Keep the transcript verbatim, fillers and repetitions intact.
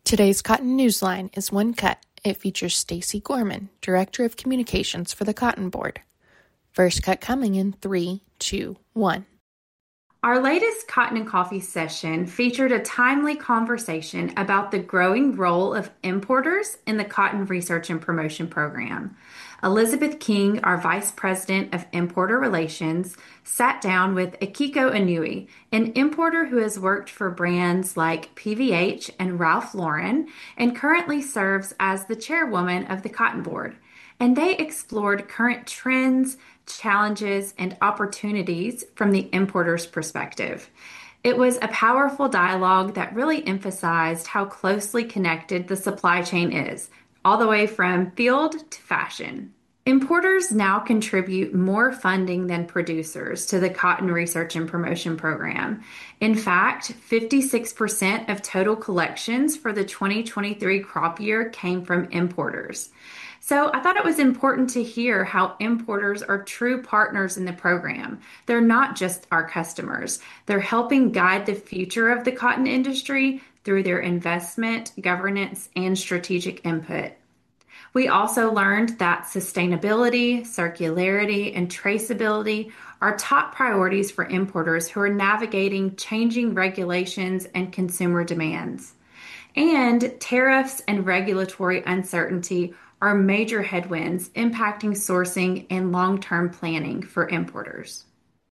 Today's Cotton Newsline is one cut. It features Stacy Gorman, Director of Communications for the Cotton Board. First cut coming in three, two, one. Our latest Cotton and Coffee session featured a timely conversation about the growing role of importers in the Cotton Research and Promotion Program. Elizabeth King, our Vice President of Importer Relations, sat down with Akiko Inui, an importer who has worked for brands like P V H and Ralph Lauren and currently serves as the chairwoman of the Cotton Board. And they explored current trends, challenges, and opportunities from the importer's perspective. It was a powerful dialogue that really emphasized how closely connected the supply chain is, all the way from field to fashion. Importers now contribute more funding than producers to the Cotton Research and Promotion Program. In fact, fifty-six percent of total collections for the twenty twenty-three crop year came from importers. So I thought it was important to hear how importers are true partners in the program. They're not just our customers. They're helping guide the future of the cotton industry through their investment, governance, and strategic input. We also learned that sustainability, circularity, and traceability are top priorities for importers who are navigating changing regulations and consumer demands. And tariffs and regulatory uncertainty are major headwinds impacting sourcing and long-term planning for importers.